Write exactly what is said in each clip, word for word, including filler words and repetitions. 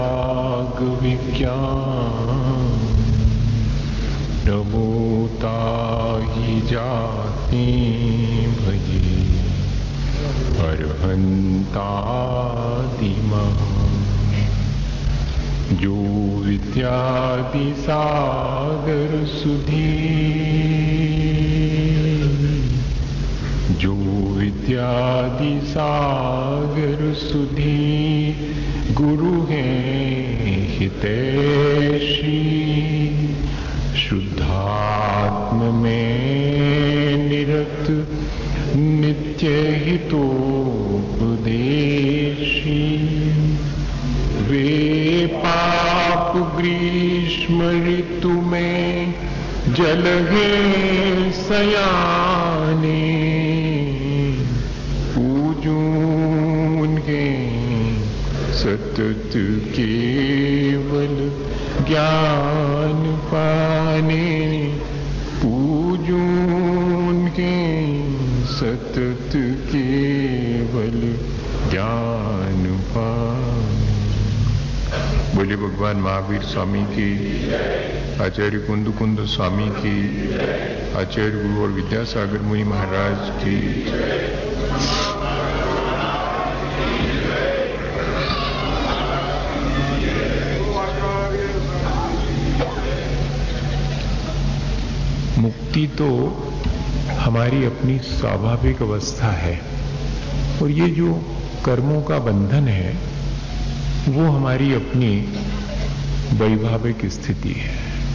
राग विज्ञान नमो ताहि जाति भजे अरहंतादिमः जो विद्यादि सागर सुधी जो विद्यादि सागर सुधी गुरु हैं हितैषी शुद्धात्म में निरत नित्य हितोपदेशी वे पाप ग्रीष्म ऋतु में जलहे सयाने पूजूंगे सतत केवल ज्ञान पाने पूजूंगे सतत केवल ज्ञान पाने। बोले भगवान महावीर स्वामी की, आचार्य कुंद कुंद स्वामी की, आचार्य गुरु और विद्यासागर मुनि महाराज की। मुक्ति तो हमारी अपनी स्वाभाविक अवस्था है और ये जो कर्मों का बंधन है वो हमारी अपनी वैभाविक स्थिति है।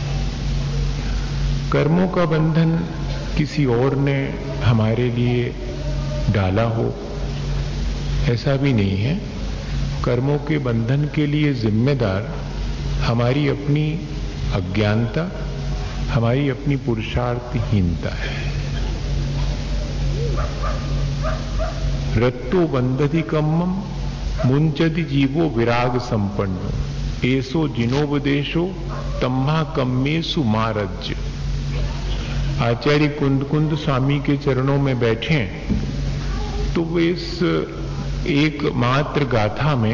कर्मों का बंधन किसी और ने हमारे लिए डाला हो ऐसा भी नहीं है। कर्मों के बंधन के लिए जिम्मेदार हमारी अपनी अज्ञानता, हमारी अपनी पुरुषार्थहीनता है। रत्तो बंधति कम्मम मुंचति जीवो विराग संपन्नो एसो जिनोपदेशो तम्हा कम्मेसु मारज्य। आचार्य कुंद कुंद स्वामी के चरणों में बैठे तो वे इस एक मात्र गाथा में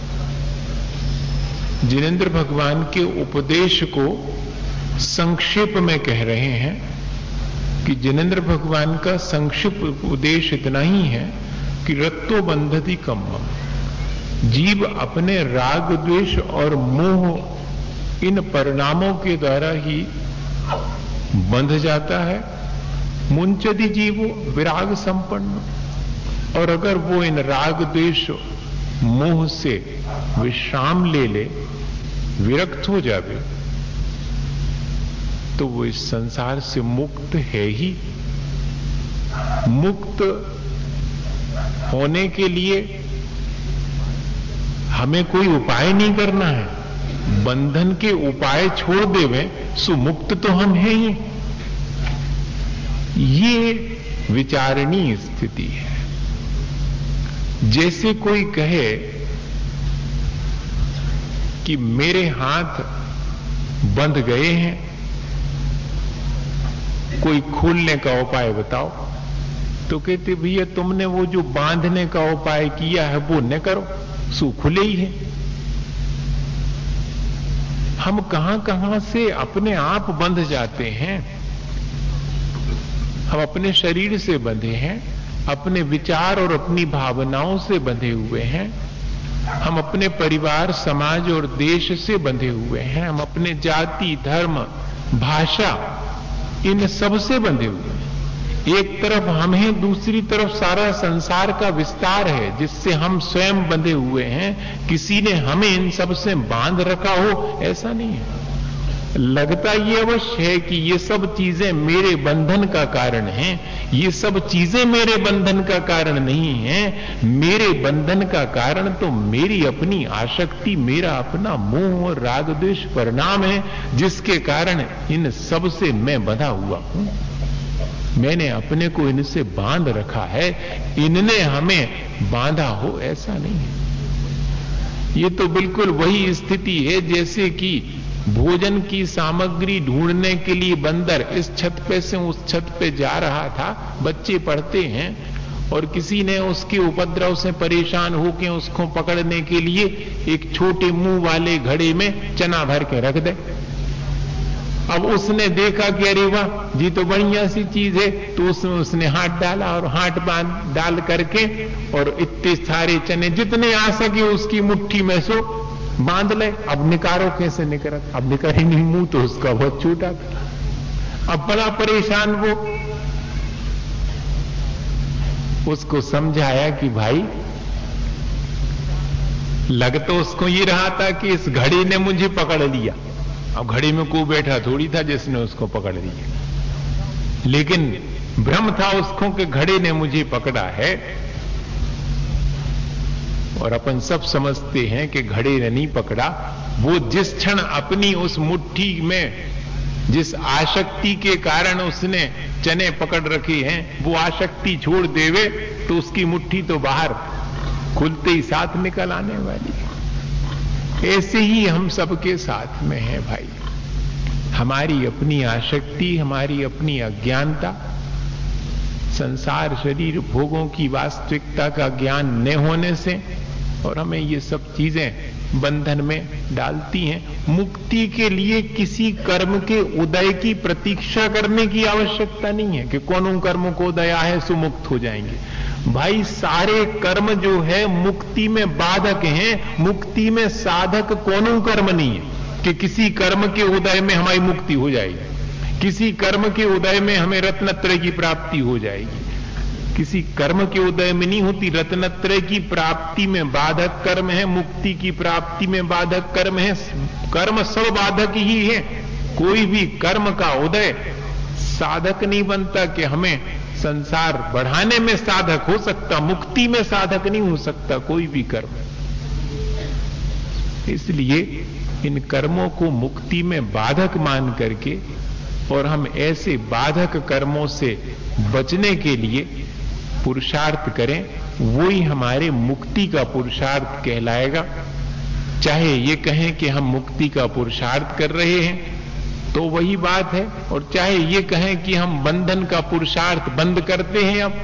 जिनेंद्र भगवान के उपदेश को संक्षेप में कह रहे हैं कि जिनेंद्र भगवान का संक्षिप्त उपदेश इतना ही है कि रत्तो बंधति कम्मम, जीव अपने राग द्वेष और मोह इन परिणामों के द्वारा ही बंध जाता है। मुंचति जीवो विराग संपन्न, और अगर वो इन राग द्वेष मोह से विश्राम ले ले, विरक्त हो जावे, तो वो इस संसार से मुक्त है ही। मुक्त होने के लिए हमें कोई उपाय नहीं करना है। बंधन के उपाय छोड़ देवे सो मुक्त तो हम हैं ही। ये विचारणीय स्थिति है। जैसे कोई कहे कि मेरे हाथ बंध गए हैं, कोई खोलने का उपाय बताओ, तो कहते भैया तुमने वो जो बांधने का उपाय किया है वो न करो, सो खुले ही है। हम कहां कहां से अपने आप बंध जाते हैं। हम अपने शरीर से बंधे हैं, अपने विचार और अपनी भावनाओं से बंधे हुए हैं, हम अपने परिवार, समाज और देश से बंधे हुए हैं, हम अपने जाति, धर्म, भाषा, इन सब से बंधे हुए हैं। एक तरफ हम हैं, दूसरी तरफ सारा संसार का विस्तार है जिससे हम स्वयं बंधे हुए हैं। किसी ने हमें इन सब से बांध रखा हो ऐसा नहीं है। लगता ये अवश्य है कि ये सब चीजें मेरे बंधन का कारण हैं। ये सब चीजें मेरे बंधन का कारण नहीं है। मेरे बंधन का कारण तो मेरी अपनी आसक्ति, मेरा अपना मोह और राग द्वेष परिणाम है, जिसके कारण इन सब से मैं बंधा हुआ हूं। मैंने अपने को इनसे बांध रखा है, इनने हमें बांधा हो ऐसा नहीं है। ये तो बिल्कुल वही स्थिति है जैसे कि भोजन की सामग्री ढूंढने के लिए बंदर इस छत पे से उस छत पे जा रहा था। बच्चे पढ़ते हैं और किसी ने उसके उपद्रव से परेशान होकर उसको पकड़ने के लिए एक छोटे मुंह वाले घड़े में चना भर के रख दे। अब उसने देखा कि अरे वाह जी तो बढ़िया सी चीज है, तो उसमें उसने हाथ डाला और हाथ बांध डाल करके और इतने सारे चने जितने आ सके उसकी मुट्ठी में सो बांध ले। अब निकारो कैसे निकलत, अब निकल नहीं, मुंह तो उसका बहुत छोटा था। अब बड़ा परेशान वो, उसको समझाया कि भाई लग तो उसको ये रहा था कि इस घड़ी ने मुझे पकड़ लिया। अब घड़ी में कोई बैठा थोड़ी था जिसने उसको पकड़ लिया, लेकिन भ्रम था उसको कि घड़ी ने मुझे पकड़ा है। और अपन सब समझते हैं कि घड़ी ने नहीं पकड़ा, वो जिस क्षण अपनी उस मुट्ठी में जिस आसक्ति के कारण उसने चने पकड़ रखे हैं, वो आसक्ति छोड़ देवे तो उसकी मुट्ठी तो बाहर खुलते ही साथ निकल आने वाली है। ऐसे ही हम सबके साथ में है भाई। हमारी अपनी आसक्ति, हमारी अपनी अज्ञानता, संसार शरीर भोगों की वास्तविकता का ज्ञान न होने से और हमें ये सब चीजें बंधन में डालती हैं। मुक्ति के लिए किसी कर्म के उदय की प्रतीक्षा करने की आवश्यकता नहीं है कि कौन कर्म को उदय है सो मुक्त हो जाएंगे। भाई सारे कर्म जो है मुक्ति में बाधक हैं, मुक्ति में साधक कौन कर्म नहीं है कि किसी कर्म के उदय में हमारी मुक्ति हो जाएगी, किसी कर्म के उदय में हमें रत्नत्रय की प्राप्ति हो जाएगी। किसी कर्म के उदय में नहीं होती। रत्नत्रय की प्राप्ति में बाधक कर्म है, मुक्ति की प्राप्ति में बाधक कर्म है। कर्म सब बाधक ही है। कोई भी कर्म का उदय साधक नहीं बनता कि हमें संसार बढ़ाने में साधक हो सकता, मुक्ति में साधक नहीं हो सकता कोई भी कर्म। इसलिए इन कर्मों को मुक्ति में बाधक मान करके और हम ऐसे बाधक कर्मों से बचने के लिए पुरुषार्थ करें, वो ही हमारे मुक्ति का पुरुषार्थ कहलाएगा। चाहे ये कहें कि हम मुक्ति का पुरुषार्थ कर रहे हैं तो वही बात है, और चाहे ये कहें कि हम बंधन का पुरुषार्थ बंद करते हैं अब,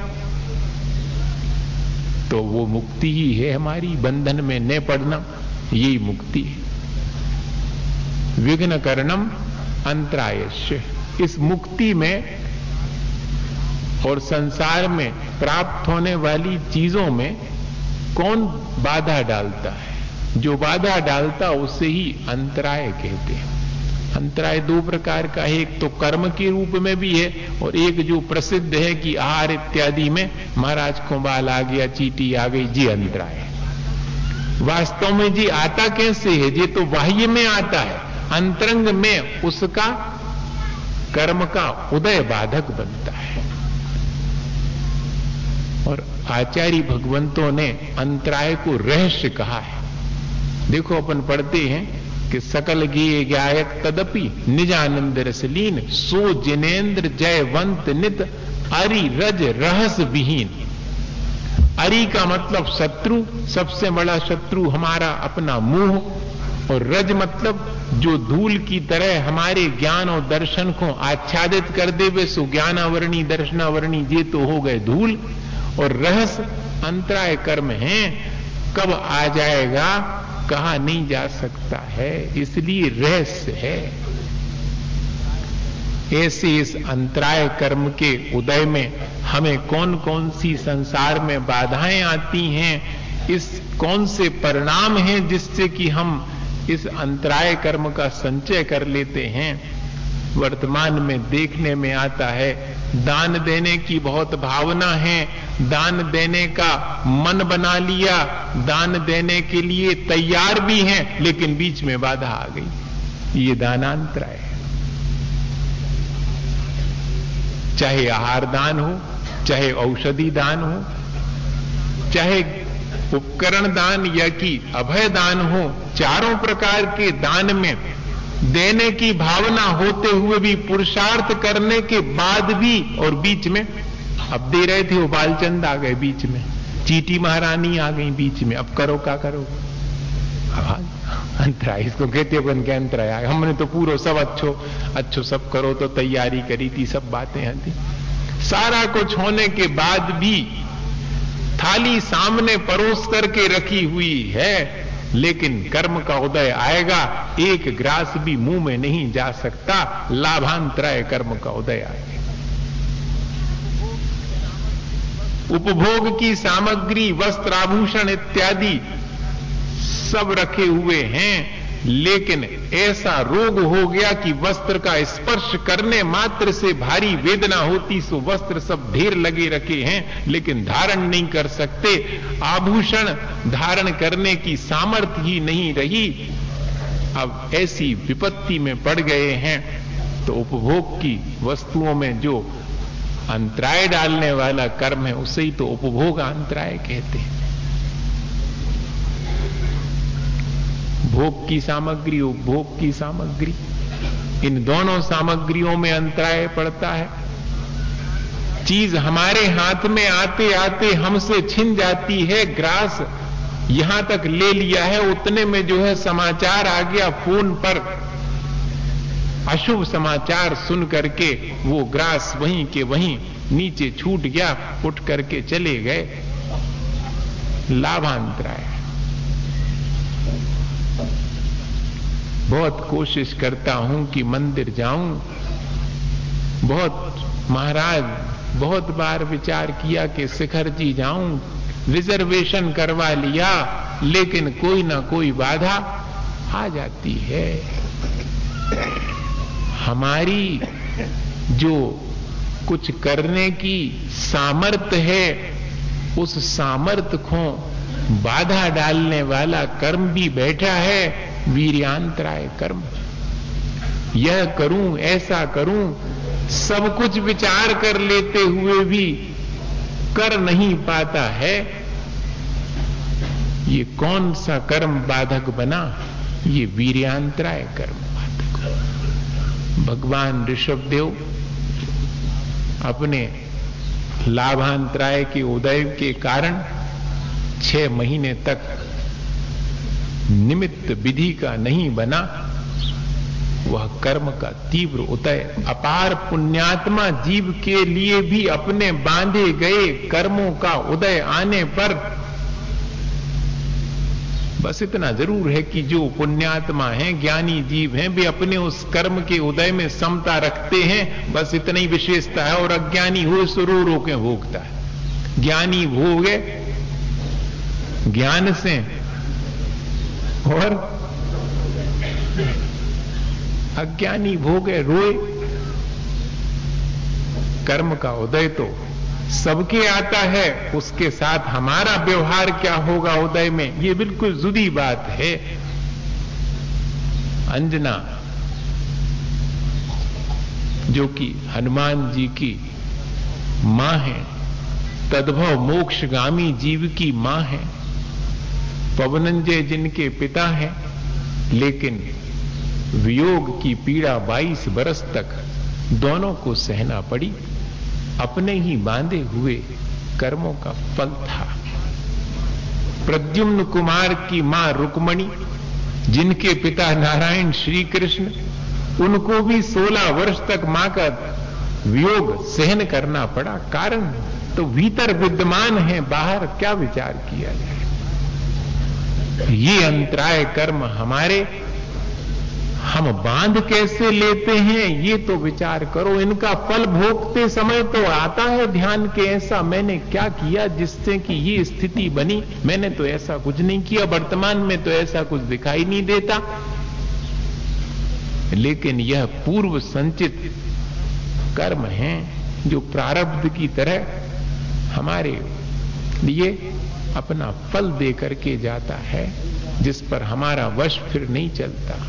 तो वो मुक्ति ही है हमारी। बंधन में न पड़ना यही मुक्ति है। विघ्न करणम अंतरायस्य। इस मुक्ति में और संसार में प्राप्त होने वाली चीजों में कौन बाधा डालता है? जो बाधा डालता उसे ही अंतराय कहते हैं। अंतराय दो प्रकार का है, एक तो कर्म के रूप में भी है और एक जो प्रसिद्ध है कि आहार इत्यादि में महाराज को बाल आ गया, चींटी आ गई, जी अंतराय। वास्तव में जी आता कैसे है? जी तो बाह्य में आता है, अंतरंग में उसका कर्म का उदय बाधक बनता है। और आचार्य भगवंतों ने अंतराय को रहस्य कहा है। देखो अपन पढ़ते हैं कि सकल गे गायक तदपि निजानंद रसलीन, सो जिनेन्द्र जयवंत नित अरि रज रहस विहीन। अरि का मतलब शत्रु, सबसे बड़ा शत्रु हमारा अपना मुंह, और रज मतलब जो धूल की तरह हमारे ज्ञान और दर्शन को आच्छादित कर देवे, सो ज्ञानावरणी दर्शनावरणी ये तो हो गए धूल। और रहस अंतराय कर्म है, कब आ जाएगा कहा नहीं जा सकता है, इसलिए रहस्य है। ऐसे इस अंतराय कर्म के उदय में हमें कौन कौन सी संसार में बाधाएं आती हैं, इस कौन से परिणाम हैं जिससे कि हम इस अंतराय कर्म का संचय कर लेते हैं। वर्तमान में देखने में आता है, दान देने की बहुत भावना है, दान देने का मन बना लिया, दान देने के लिए तैयार भी हैं, लेकिन बीच में बाधा आ गई। ये दानांतराय है। चाहे आहार दान हो, चाहे औषधि दान हो, चाहे उपकरण दान या कि अभय दान हो, चारों प्रकार के दान में देने की भावना होते हुए भी, पुरुषार्थ करने के बाद भी, और बीच में अब दे रहे थे वो बालचंद आ गए बीच में, चीटी महारानी आ गई बीच में, अब करो क्या करो। अंतराय इसको कहते अपन के अंतराय। हमने तो पूरा सब अच्छो अच्छो सब करो तो तैयारी करी थी, सब बातें थी, सारा कुछ होने के बाद भी थाली सामने परोस करके रखी हुई है, लेकिन कर्म का उदय आएगा, एक ग्रास भी मुंह में नहीं जा सकता, लाभांतराय कर्म का उदय आएगा। उपभोग की सामग्री, वस्त्र, आभूषण इत्यादि सब रखे हुए हैं, लेकिन ऐसा रोग हो गया कि वस्त्र का स्पर्श करने मात्र से भारी वेदना होती, सो वस्त्र सब ढेर लगे रखे हैं, लेकिन धारण नहीं कर सकते। आभूषण धारण करने की सामर्थ्य ही नहीं रही। अब ऐसी विपत्ति में पड़ गए हैं, तो उपभोग की वस्तुओं में जो अंतराय डालने वाला कर्म है, उसे ही तो उपभोग अंतराय कहते हैं। भोग की सामग्री, उपभोग की सामग्री, इन दोनों सामग्रियों में अंतराय पड़ता है। चीज हमारे हाथ में आते आते हमसे छिन जाती है, ग्रास यहां तक ले लिया है, उतने में जो है समाचार आ गया फोन पर, अशुभ समाचार सुन करके वो ग्रास वहीं के वहीं नीचे छूट गया, उठ करके चले गए, लाभांतराय। बहुत कोशिश करता हूं कि मंदिर जाऊं, बहुत महाराज बहुत बार विचार किया कि शिखर जी जाऊं, रिजर्वेशन करवा लिया, लेकिन कोई ना कोई बाधा आ जाती है। हमारी जो कुछ करने की सामर्थ्य है, उस सामर्थ्य को बाधा डालने वाला कर्म भी बैठा है, वीर्यांतराय कर्म। यह करूं, ऐसा करूं, सब कुछ विचार कर लेते हुए भी कर नहीं पाता है। ये कौन सा कर्म बाधक बना? ये वीर्यांतराय कर्म बाधक। भगवान ऋषभदेव अपने लाभांतराय के उदय के कारण छह महीने तक निमित्त विधि का नहीं बना। वह कर्म का तीव्र उदय अपार पुण्यात्मा जीव के लिए भी अपने बांधे गए कर्मों का उदय आने पर बस इतना जरूर है कि जो पुण्यात्मा हैं, ज्ञानी जीव हैं, वे अपने उस कर्म के उदय में समता रखते हैं, बस इतनी विशेषता है। और अज्ञानी हो सो रो रो के भोगता है। ज्ञानी भोगे ज्ञान से, और अज्ञानी भोगे रोए। कर्म का उदय तो सबके आता है, उसके साथ हमारा व्यवहार क्या होगा उदय में, ये बिल्कुल जुदी बात है। अंजना जो कि हनुमान जी की मां है, तद्भव मोक्षगामी जीव की मां है, पवनंजय जिनके पिता हैं, लेकिन वियोग की पीड़ा बाईस बरस तक दोनों को सहना पड़ी। अपने ही बांधे हुए कर्मों का फल था। प्रद्युम्न कुमार की मां रुक्मणी, जिनके पिता नारायण श्री कृष्ण, उनको भी सोलह वर्ष तक मां का वियोग सहन करना पड़ा। कारण तो भीतर विद्यमान है, बाहर क्या विचार किया जाए। ये अंतराय कर्म हमारे हम बांध कैसे लेते हैं, ये तो विचार करो। इनका फल भोगते समय तो आता है ध्यान के, ऐसा मैंने क्या किया जिससे कि ये स्थिति बनी। मैंने तो ऐसा कुछ नहीं किया, वर्तमान में तो ऐसा कुछ दिखाई नहीं देता। लेकिन यह पूर्व संचित कर्म है, जो प्रारब्ध की तरह हमारे लिए अपना फल दे करके जाता है, जिस पर हमारा वश फिर नहीं चलता।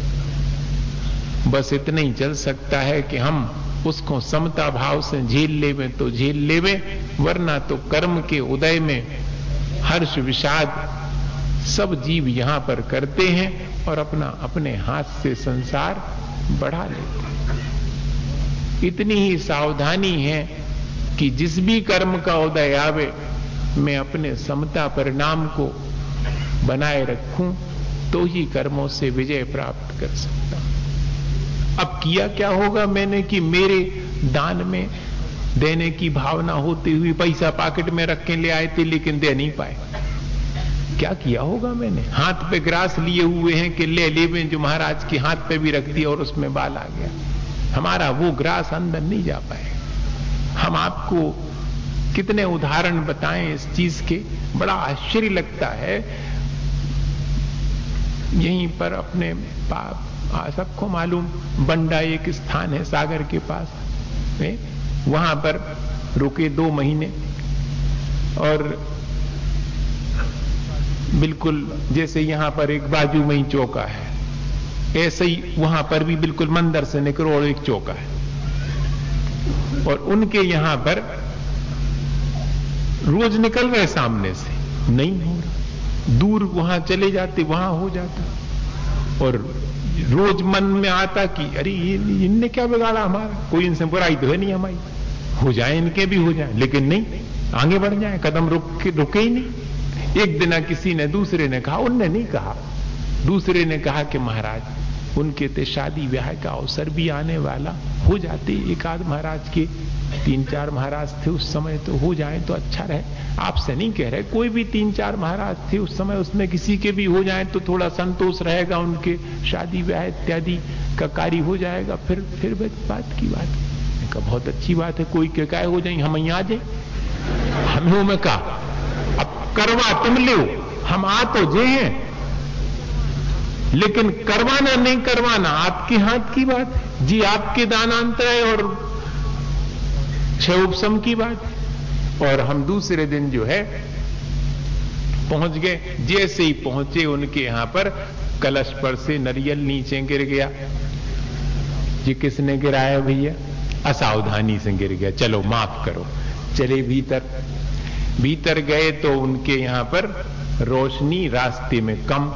बस इतना ही चल सकता है कि हम उसको समता भाव से झेल लेवे तो झेल लेवे, वरना तो कर्म के उदय में हर्ष विषाद सब जीव यहां पर करते हैं और अपना अपने हाथ से संसार बढ़ा लेते हैं। इतनी ही सावधानी है कि जिस भी कर्म का उदय आवे, मैं अपने समता परिणाम को बनाए रखूं, तो ही कर्मों से विजय प्राप्त कर सकता हूं। अब किया क्या होगा मैंने कि मेरे दान में देने की भावना होते हुए पैसा पॉकेट में रख के ले आए थे, लेकिन दे नहीं पाए। क्या किया होगा मैंने? हाथ पे ग्रास लिए हुए हैं कि ले ले में, जो महाराज के हाथ पे भी रख दिया और उसमें बाल आ गया। हमारा वो ग्रास अंदर नहीं जा पाए। हम आपको कितने उदाहरण बताएं इस चीज के, बड़ा आश्चर्य लगता है। यहीं पर अपने पाप सबको मालूम, बंडा एक स्थान है सागर के पास में, वहां पर रुके दो महीने और बिल्कुल जैसे यहां पर एक बाजू में ही चौका है, ऐसे ही वहां पर भी बिल्कुल मंदिर से निकलो और एक चौका है। और उनके यहां पर रोज निकल रहे सामने से, नहीं हो रहा। दूर वहां चले जाते, वहां हो जाता। और रोज मन में आता कि अरे इनने क्या बिगाड़ा हमारा, कोई इनसे बुराई तो है नहीं हमारी, हो जाए इनके भी हो जाए, लेकिन नहीं, आगे बढ़ जाए, कदम रुक के रुके ही नहीं। एक दिन किसी ने दूसरे ने कहा, उनने नहीं कहा, दूसरे ने कहा कि महाराज उनके ते शादी ब्याह का अवसर भी आने वाला, हो जाते एक आध महाराज के, तीन चार महाराज थे उस समय, तो हो जाए तो अच्छा रहे। आपसे नहीं कह रहे, कोई भी तीन चार महाराज थे उस समय, उसमें किसी के भी हो जाए तो थोड़ा संतोष रहेगा, उनके शादी ब्याह इत्यादि का कार्य हो जाएगा, फिर फिर बात की बात का बहुत अच्छी बात है। कोई के काय हो जाए, हम यहाँ आ जाए, हमें में कहा अब करवा तुम लो, हम आ तो जे हैं, लेकिन करवाना नहीं करवाना आपके हाथ की बात है जी, आपके दानांतरय और छह उपसम की बात है। और हम दूसरे दिन जो है पहुंच गए। जैसे ही पहुंचे उनके यहां पर कलश पर से नरियल नीचे गिर गया। जी किसने गिराया भैया? असावधानी से गिर गया, चलो माफ करो। चले भीतर, भीतर गए तो उनके यहां पर रोशनी रास्ते में कम।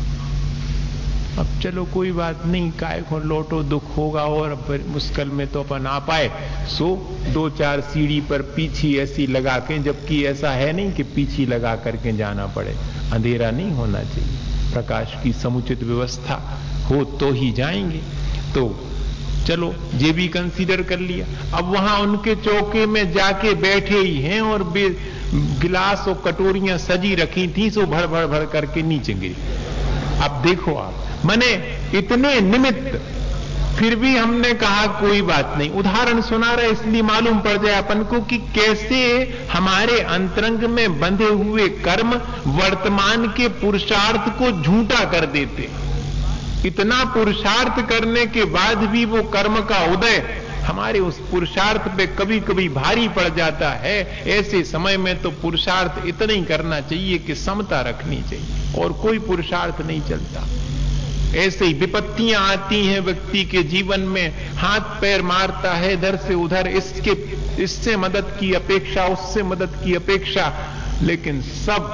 अब चलो कोई बात नहीं, काय को लौटो, दुख होगा और मुश्किल में तो अपन आ पाए, सो दो चार सीढ़ी पर पीछी ऐसी लगा के, जबकि ऐसा है नहीं कि पीछी लगा करके जाना पड़े, अंधेरा नहीं होना चाहिए, प्रकाश की समुचित व्यवस्था हो तो ही जाएंगे। तो चलो ये भी कंसीडर कर लिया। अब वहां उनके चौके में जाके बैठे ही हैं और गिलास और कटोरियां सजी रखी थी, सो भर भर भर करके नीचे गिरी। अब देखो आप, मैंने इतने निमित्त, फिर भी हमने कहा कोई बात नहीं, उदाहरण सुना रहे इसलिए मालूम पड़ जाए अपन को कि कैसे हमारे अंतरंग में बंधे हुए कर्म वर्तमान के पुरुषार्थ को झूठा कर देते। इतना पुरुषार्थ करने के बाद भी वो कर्म का उदय हमारे उस पुरुषार्थ पे कभी कभी भारी पड़ जाता है। ऐसे समय में तो पुरुषार्थ इतना ही करना चाहिए कि समता रखनी चाहिए, और कोई पुरुषार्थ नहीं चलता। ऐसे ही विपत्तियां आती हैं व्यक्ति के जीवन में, हाथ पैर मारता है इधर से उधर, इसके इससे मदद की अपेक्षा, उससे मदद की अपेक्षा, लेकिन सब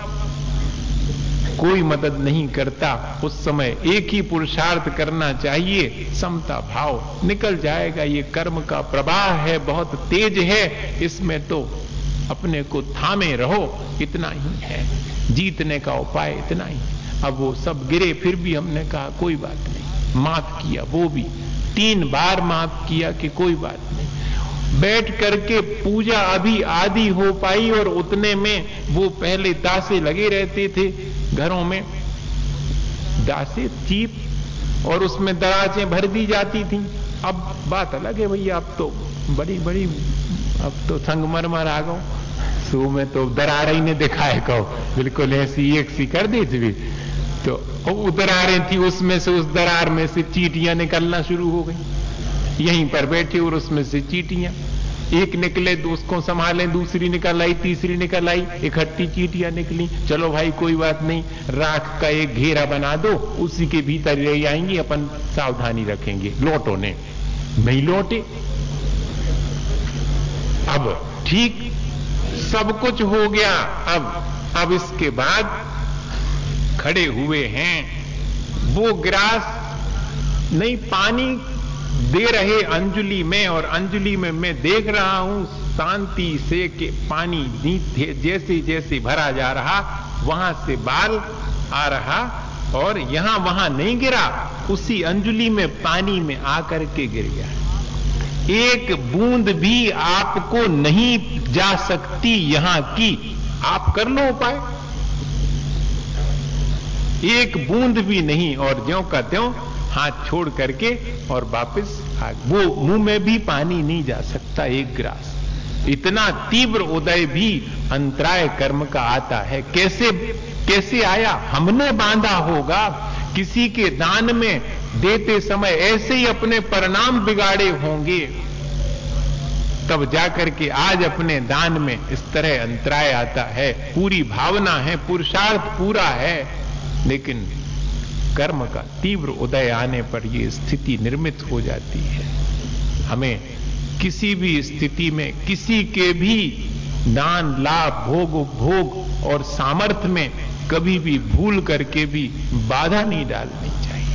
कोई मदद नहीं करता। उस समय एक ही पुरुषार्थ करना चाहिए, समता भाव, निकल जाएगा। ये कर्म का प्रवाह है, बहुत तेज है, इसमें तो अपने को थामे रहो, इतना ही है जीतने का उपाय, इतना ही। अब वो सब गिरे, फिर भी हमने कहा कोई बात नहीं, माफ किया, वो भी तीन बार माफ किया कि कोई बात नहीं। बैठ करके पूजा अभी आधी हो पाई और उतने में वो पहले दासे लगे रहते थे घरों में, दासे चीप, और उसमें दराजें भर दी जाती थी। अब बात अलग है भैया, अब तो बड़ी बड़ी, अब तो संगमरमर आ गो, सो में तो दरार ही ने दिखाए कहो, बिल्कुल ऐसी एक सी कर दी थी। तो वो दरारें थी, उसमें से, उस दरार में से चीटियां निकलना शुरू हो गई। यहीं पर बैठे और उसमें से चीटियां, एक निकले तो उसको संभालें, दूसरी निकल आई, तीसरी निकल आई, इकट्ठी चीटियां निकली। चलो भाई कोई बात नहीं, राख का एक घेरा बना दो, उसी के भीतर ले आएंगे, अपन सावधानी रखेंगे। लौटो ने नहीं लौटे। अब ठीक सब कुछ हो गया। अब अब इसके बाद खड़े हुए हैं, वो गिलास नहीं, पानी दे रहे अंजलि में, और अंजलि में मैं देख रहा हूं शांति से कि पानी नीचे जैसे जैसे भरा जा रहा, वहां से बाल आ रहा, और यहां वहां नहीं गिरा, उसी अंजलि में पानी में आकर के गिर गया। एक बूंद भी आपको नहीं जा सकती यहां की, आप कर लो उपाय। एक बूंद भी नहीं, और ज्यों का त्यों हाथ छोड़ करके और वापस आ, वो मुंह में भी पानी नहीं जा सकता एक ग्रास। इतना तीव्र उदय भी अंतराय कर्म का आता है। कैसे कैसे आया? हमने बांधा होगा किसी के दान में देते समय, ऐसे ही अपने परिणाम बिगाड़े होंगे, तब जाकर के आज अपने दान में इस तरह अंतराय आता है। पूरी भावना है, पुरुषार्थ पूरा है, लेकिन कर्म का तीव्र उदय आने पर यह स्थिति निर्मित हो जाती है। हमें किसी भी स्थिति में किसी के भी दान, लाभ, भोग, उपभोग और सामर्थ्य में कभी भी भूल करके भी बाधा नहीं डालनी चाहिए।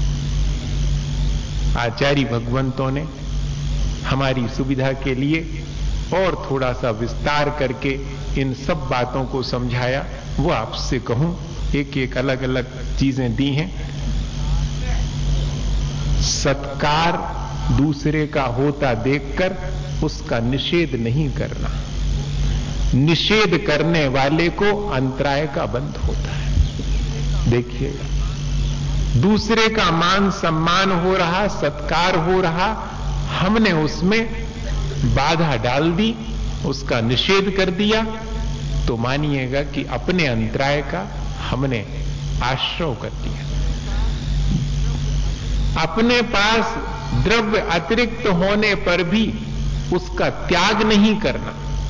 आचार्य भगवंतों ने हमारी सुविधा के लिए और थोड़ा सा विस्तार करके इन सब बातों को समझाया। वो आपसे कहूं, एक एक अलग अलग चीजें दी हैं। सत्कार दूसरे का होता देखकर उसका निषेध नहीं करना। निषेध करने वाले को अंतराय का बंध होता है। देखिएगा, दूसरे का मान सम्मान हो रहा, सत्कार हो रहा, हमने उसमें बाधा डाल दी, उसका निषेध कर दिया, तो मानिएगा कि अपने अंतराय का हमने आश्रय कर दिया। अपने पास द्रव्य अतिरिक्त होने पर भी उसका त्याग नहीं करना,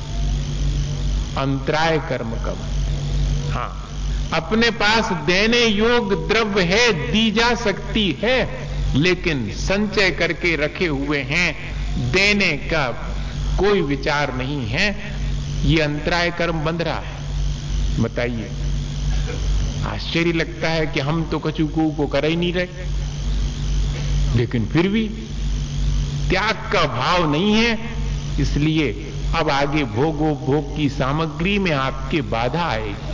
अंतराय कर्म का। हां, अपने पास देने योग्य द्रव्य है, दी जा सकती है, लेकिन संचय करके रखे हुए हैं, देने का कोई विचार नहीं है, ये अंतराय कर्म बंध रहा है। बताइए, आश्चर्य लगता है कि हम तो कछु को कर ही नहीं रहे, लेकिन फिर भी त्याग का भाव नहीं है, इसलिए अब आगे भोगो भोग की सामग्री में आपके बाधा आएगी।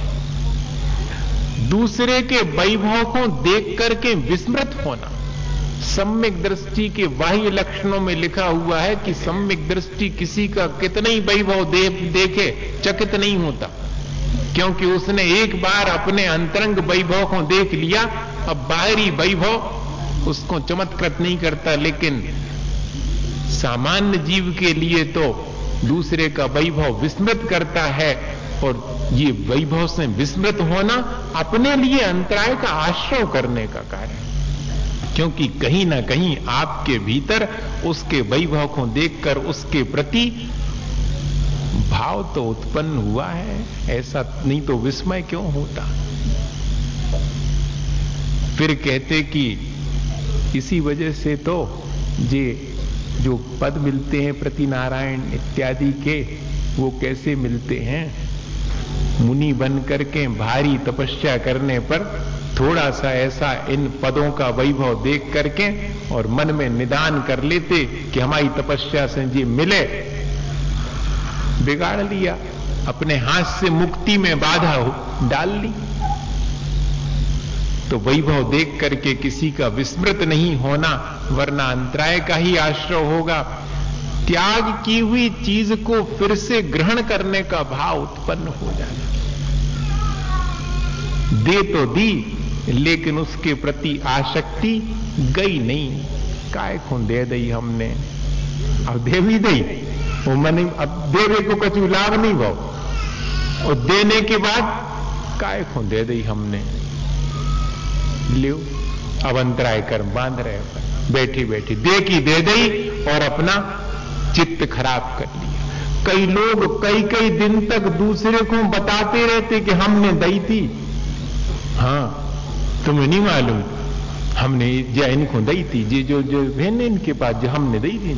दूसरे के वैभव को देख करके विस्मृत होना, सम्यक दृष्टि के बाह्य लक्षणों में लिखा हुआ है कि सम्यक दृष्टि किसी का कितना ही वैभव दे, देखे चकित नहीं होता, क्योंकि उसने एक बार अपने अंतरंग वैभव को देख लिया। अब बाहरी वैभव उसको चमत्कृत नहीं करता, लेकिन सामान्य जीव के लिए तो दूसरे का वैभव विस्मृत करता है, और ये वैभव से विस्मृत होना अपने लिए अंतराय का आश्रय करने का कार्य है। क्योंकि कहीं ना कहीं आपके भीतर उसके वैभव को देखकर उसके प्रति भाव तो उत्पन्न हुआ है, ऐसा नहीं तो विस्मय क्यों होता। फिर कहते कि इसी वजह से तो ये जो पद मिलते हैं प्रति नारायण इत्यादि के, वो कैसे मिलते हैं? मुनि बन करके भारी तपस्या करने पर थोड़ा सा ऐसा इन पदों का वैभव देख करके और मन में निदान कर लेते कि हमारी तपस्या से जी मिले, बिगाड़ लिया, अपने हाथ से मुक्ति में बाधा डाल ली। तो वैभव देख करके किसी का विस्मृत नहीं होना, वरना अंतराय का ही आश्रय होगा। त्याग की हुई चीज को फिर से ग्रहण करने का भाव उत्पन्न हो जाना। दे तो दी, लेकिन उसके प्रति आसक्ति गई नहीं। काय को दे दी हमने, अब दे भी दी, वो मन अब देवे को कछु लाभ नहीं भाव, और देने के बाद काय को दे दी हमने, लियो अब अंतराय कर्म बांध रहे हो, बैठी बैठी दे की दे दी और अपना चित्त खराब कर लिया। कई लोग कई कई दिन तक दूसरे को बताते रहते कि हमने दी थी। हाँ, तुम्हें नहीं मालूम, हमने जो इनको दी थी, जी जो जो बहन इनके पास जो हमने दी थी,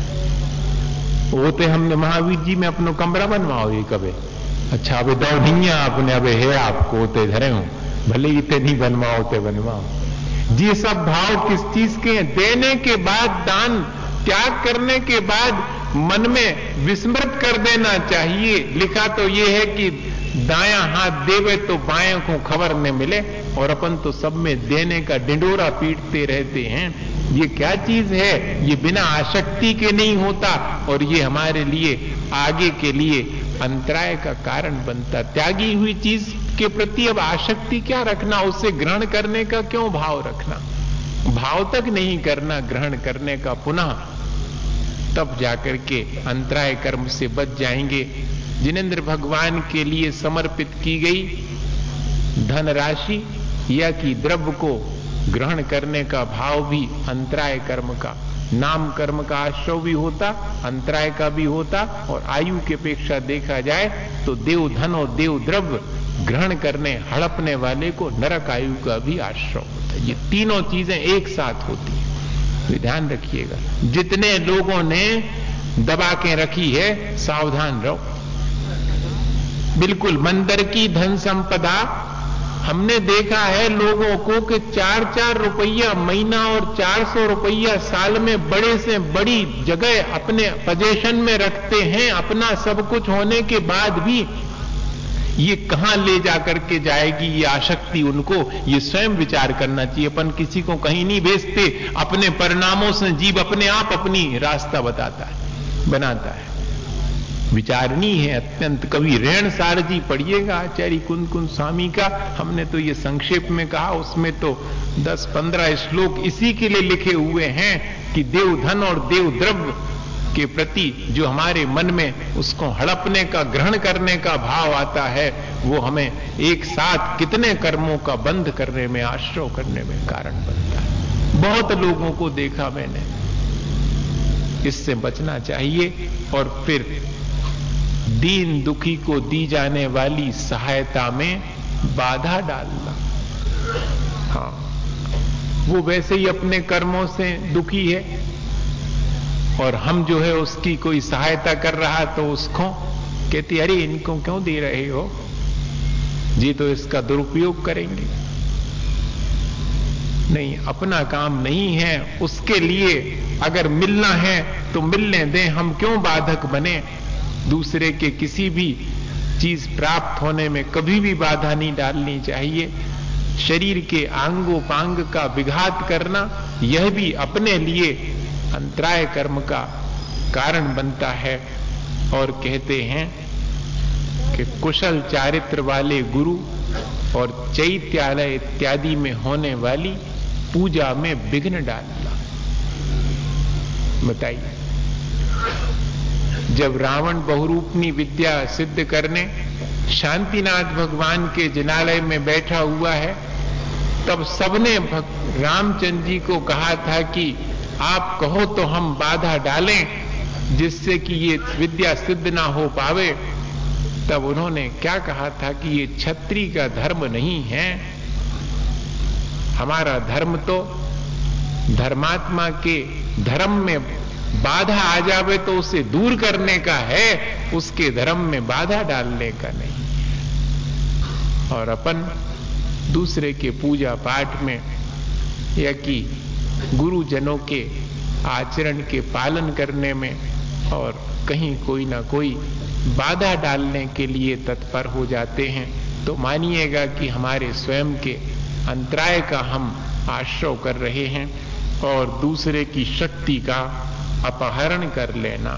वो तो हमने महावीर जी में अपना कमरा बनवाओ ये कभी। अच्छा अबे दो नहीं आपने, अबे है आपको ते धरे हूं, भले ही ते नहीं बनवाओ ते बनवाओ। ये सब भाव किस चीज के हैं? देने के बाद, दान त्याग करने के बाद मन में विस्मृत कर देना चाहिए। लिखा तो ये है कि दायां हाथ देवे तो बाएं को खबर न मिले, और अपन तो सब में देने का डिंडोरा पीटते रहते हैं। ये क्या चीज है, ये बिना आसक्ति के नहीं होता और ये हमारे लिए आगे के लिए अंतराय का कारण बनता। त्यागी हुई चीज के प्रति अब आसक्ति क्या रखना, उसे ग्रहण करने का क्यों भाव रखना, भाव तक नहीं करना ग्रहण करने का पुनः, तब जाकर के अंतराय कर्म से बच जाएंगे। जिनेंद्र भगवान के लिए समर्पित की गई धनराशि या कि द्रव्य को ग्रहण करने का भाव भी अंतराय कर्म का, नाम कर्म का आश्रय भी होता, अंतराय का भी होता। और आयु की अपेक्षा देखा जाए तो देव धन और देव द्रव्य ग्रहण करने हड़पने वाले को नरक आयु का भी आश्रय होता है। ये तीनों चीजें एक साथ होती हैं, तो ध्यान रखिएगा। जितने लोगों ने दबा के रखी है सावधान रहो, बिल्कुल मंदिर की धन संपदा। हमने देखा है लोगों को कि चार चार रुपया महीना और चार सौ रुपया साल में बड़े से बड़ी जगह अपने पोजीशन में रखते हैं, अपना सब कुछ होने के बाद भी ये कहां ले जाकर के जाएगी ये आसक्ति उनको, ये स्वयं विचार करना चाहिए। अपन किसी को कहीं नहीं भेजते, अपने परिणामों से जीव अपने आप अपनी रास्ता बताता है, बनाता है। विचारणीय है अत्यंत। कवि रेण सार जी पढ़िएगा आचार्य कुंद कुंद स्वामी का, हमने तो ये संक्षेप में कहा, उसमें तो दस पंद्रह श्लोक इसी के लिए लिखे हुए हैं कि देव धन और देव द्रव्य के प्रति जो हमारे मन में उसको हड़पने का, ग्रहण करने का भाव आता है, वो हमें एक साथ कितने कर्मों का बंध करने में, आश्रय करने में कारण बनता है। बहुत लोगों को देखा मैंने, इससे बचना चाहिए। और फिर दीन दुखी को दी जाने वाली सहायता में बाधा डालना। हाँ, वो वैसे ही अपने कर्मों से दुखी है और हम जो है उसकी कोई सहायता कर रहा तो उसको कहती अरे इनको क्यों दे रहे हो, जी तो इसका दुरुपयोग करेंगे। नहीं, अपना काम नहीं है, उसके लिए अगर मिलना है तो मिलने दें, हम क्यों बाधक बने। दूसरे के किसी भी चीज प्राप्त होने में कभी भी बाधा नहीं डालनी चाहिए। शरीर के आंगों पांग का विघात करना, यह भी अपने लिए अंतराय कर्म का कारण बनता है। और कहते हैं कि कुशल चारित्र वाले गुरु और चैत्यालय इत्यादि में होने वाली पूजा में विघ्न डालना। बताइए, जब रावण बहुरूपनी विद्या सिद्ध करने शांतिनाथ भगवान के जिनालय में बैठा हुआ है, तब सबने रामचंद्र जी को कहा था कि आप कहो तो हम बाधा डालें जिससे कि ये विद्या सिद्ध ना हो पावे। तब उन्होंने क्या कहा था कि ये क्षत्रिय का धर्म नहीं है, हमारा धर्म तो धर्मात्मा के धर्म में बाधा आ जावे तो उसे दूर करने का है, उसके धर्म में बाधा डालने का नहीं है। और अपन दूसरे के पूजा पाठ में या कि गुरुजनों के आचरण के पालन करने में और कहीं कोई ना कोई बाधा डालने के लिए तत्पर हो जाते हैं, तो मानिएगा कि हमारे स्वयं के अंतराय का हम आश्रय कर रहे हैं और दूसरे की शक्ति का अपहरण कर लेना।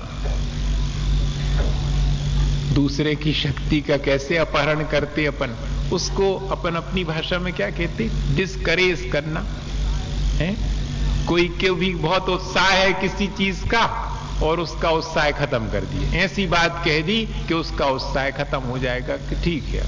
दूसरे की शक्ति का कैसे अपहरण करते अपन, उसको अपन अपनी भाषा में क्या कहते, डिस्करेज करना है। कोई के भी बहुत उत्साह है किसी चीज का और उसका उत्साह खत्म कर दिए, ऐसी बात कह दी कि उसका उत्साह खत्म हो जाएगा कि ठीक है।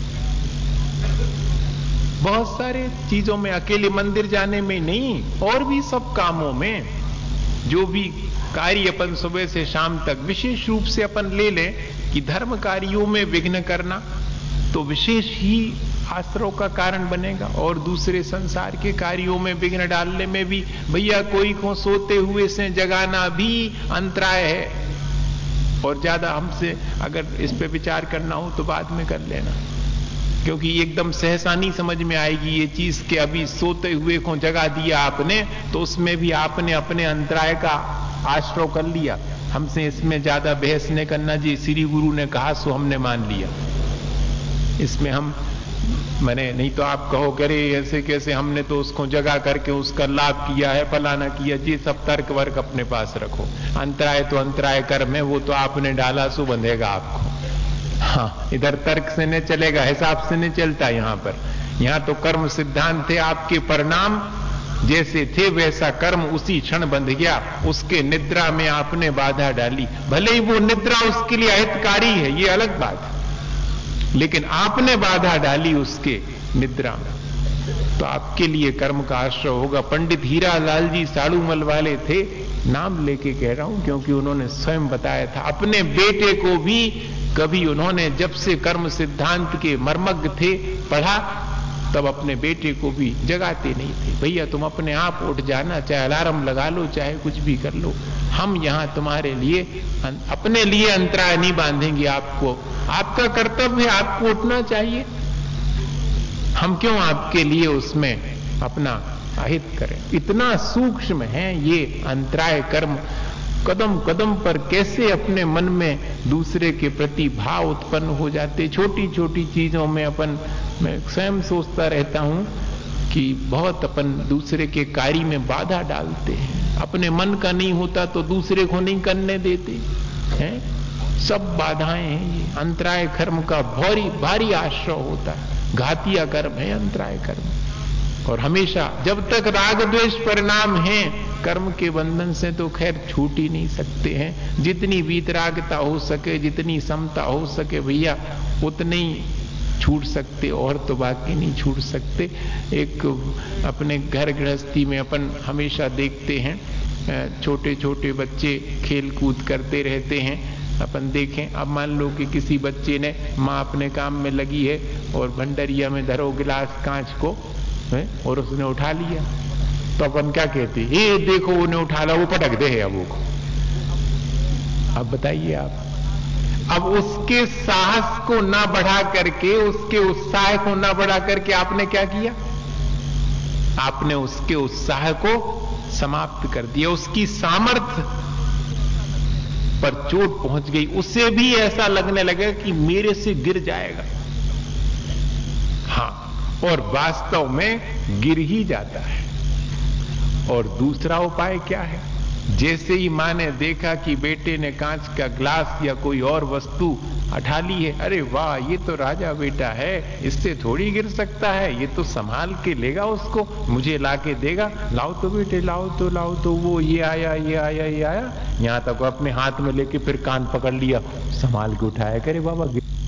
बहुत सारे चीजों में, अकेले मंदिर जाने में नहीं, और भी सब कामों में जो भी कार्य अपन सुबह से शाम तक, विशेष रूप से अपन ले लें कि धर्म कार्यों में विघ्न करना तो विशेष ही आश्रय का कारण बनेगा। और दूसरे संसार के कार्यों में विघ्न डालने में भी, भैया कोई को सोते हुए से जगाना भी अंतराय है। और ज्यादा हमसे अगर इस पे विचार करना हो तो बाद में कर लेना, क्योंकि एकदम सहसा नहीं समझ में आएगी ये चीज कि अभी सोते हुए को जगा दिया आपने, तो उसमें भी आपने अपने अंतराय का आश्रय कर लिया। हमसे इसमें ज्यादा बहस नहीं करना जी, श्री गुरु ने कहा सो हमने मान लिया, इसमें हम मैंने नहीं तो आप कहो करे ऐसे कैसे, हमने तो उसको जगा करके उसका लाभ किया है, फलाना किया, ये सब तर्क वर्क अपने पास रखो। अंतराय तो अंतराय कर्म है, वो तो आपने डाला सो बंधेगा आपको। हाँ, इधर तर्क से नहीं चलेगा, हिसाब से नहीं चलता यहाँ पर। यहाँ तो कर्म सिद्धांत थे, आपके परिणाम जैसे थे वैसा कर्म उसी क्षण बंध गया। उसके निद्रा में आपने बाधा डाली, भले ही वो निद्रा उसके लिए अहितकारी है, ये अलग बात है, लेकिन आपने बाधा डाली उसके निद्रा में, तो आपके लिए कर्म का आश्रय होगा। पंडित हीरालाल जी साड़ूमल वाले थे, नाम लेके कह रहा हूं क्योंकि उन्होंने स्वयं बताया था। अपने बेटे को भी कभी उन्होंने, जब से कर्म सिद्धांत के मर्मज्ञ थे, पढ़ा, तब अपने बेटे को भी जगाते नहीं थे। भैया तुम अपने आप उठ जाना, चाहे अलार्म लगा लो, चाहे कुछ भी कर लो, हम यहां तुम्हारे लिए, अपने लिए अंतराय नहीं बांधेंगे आपको। आपका कर्तव्य है, आपको उठना चाहिए, हम क्यों आपके लिए उसमें अपना अहित करें। इतना सूक्ष्म है ये अंतराय कर्म, कदम कदम पर कैसे अपने मन में दूसरे के प्रति भाव उत्पन्न हो जाते। छोटी छोटी चीजों में अपन, मैं स्वयं सोचता रहता हूं कि बहुत अपन दूसरे के कार्य में बाधा डालते हैं, अपने मन का नहीं होता तो दूसरे को नहीं करने देते हैं। सब बाधाएं हैं ये, अंतराय कर्म का भारी भारी आश्रय होता है, घातिया कर्म है अंतराय कर्म। और हमेशा जब तक राग द्वेष परिणाम है कर्म के बंधन से, तो खैर छूट ही नहीं सकते हैं। जितनी वीतरागता हो सके, जितनी समता हो सके भैया, उतनी छूट सकते, और तो बाकी नहीं छूट सकते। एक अपने घर गृहस्थी में अपन हमेशा देखते हैं, छोटे छोटे बच्चे खेल कूद करते रहते हैं। अपन देखें, अब मान लो कि किसी बच्चे ने, माँ अपने काम में लगी है और भंडरिया में धरो गिलास कांच को है, और उसने उठा लिया, तो अपन क्या कहते, ये देखो उन्हें उठा ला, वो पटक दे है अब वो को। अब बताइए आप, अब उसके साहस को ना बढ़ा करके, उसके उत्साह को ना बढ़ा करके आपने क्या किया, आपने उसके उत्साह को समाप्त कर दिया, उसकी सामर्थ्य पर चोट पहुंच गई, उसे भी ऐसा लगने लगा कि मेरे से गिर जाएगा। हाँ, और वास्तव में गिर ही जाता है। और दूसरा उपाय क्या है, जैसे ही मां ने देखा कि बेटे ने कांच का ग्लास या कोई और वस्तु उठा ली है, अरे वाह, ये तो राजा बेटा है, इससे थोड़ी गिर सकता है, ये तो संभाल के लेगा उसको, मुझे ला के देगा, लाओ तो बेटे, लाओ तो लाओ तो। वो ये आया ये आया ये आया, यहां तक अपने हाथ में लेके फिर कान पकड़ लिया, संभाल के उठाया, करे बाबा